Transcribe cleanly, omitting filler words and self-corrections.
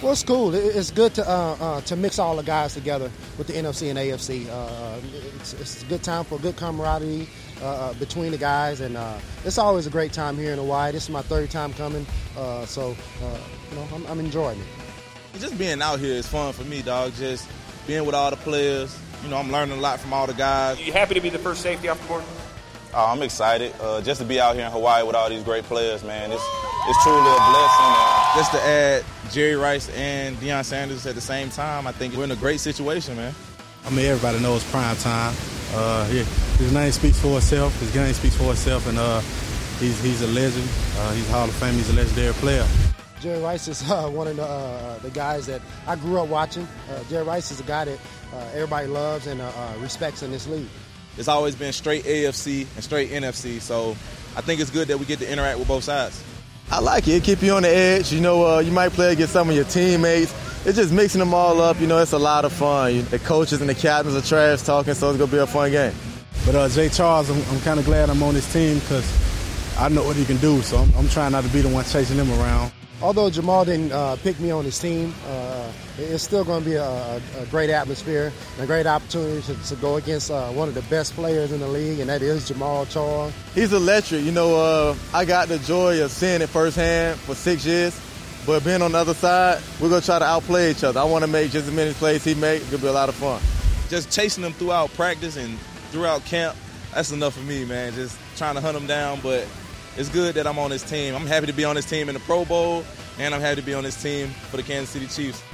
Well, it's cool. It's good to mix all the guys together with the NFC and AFC. It's a good time for good camaraderie between the guys, and it's always a great time here in Hawaii. This is my third time coming, so I'm enjoying it. Just being out here is fun for me, dog. Just being with all the players. I'm learning a lot from all the guys. Are you happy to be the first safety off the board? Oh, I'm excited just to be out here in Hawaii with all these great players, man. It's truly a blessing. Just to add Jerry Rice and Deion Sanders at the same time, I think we're in a great situation, man. I mean, everybody knows prime time. His name speaks for itself. His game speaks for itself, and he's a legend. He's a Hall of Fame. He's a legendary player. Jerry Rice is one of the guys that I grew up watching. Jerry Rice is a guy that everybody loves and respects in this league. It's always been straight AFC and straight NFC, so I think it's good that we get to interact with both sides. I like it. It keep you on the edge. You might play against some of your teammates. It's just mixing them all up. It's a lot of fun. The coaches and the captains are trash talking, so it's going to be a fun game. But Jay Charles, I'm kind of glad I'm on this team because I know what he can do, so I'm trying not to be the one chasing him around. Although Jamal didn't pick me on his team, it's still going to be a great atmosphere and a great opportunity to go against one of the best players in the league, and that is Jamal Charles. He's electric. I got the joy of seeing it firsthand for 6 years, but being on the other side, we're going to try to outplay each other. I want to make just as many plays he makes. It's going to be a lot of fun. Just chasing them throughout practice and throughout camp, that's enough for me, man. Just trying to hunt them down, but it's good that I'm on this team. I'm happy to be on this team in the Pro Bowl, and I'm happy to be on this team for the Kansas City Chiefs.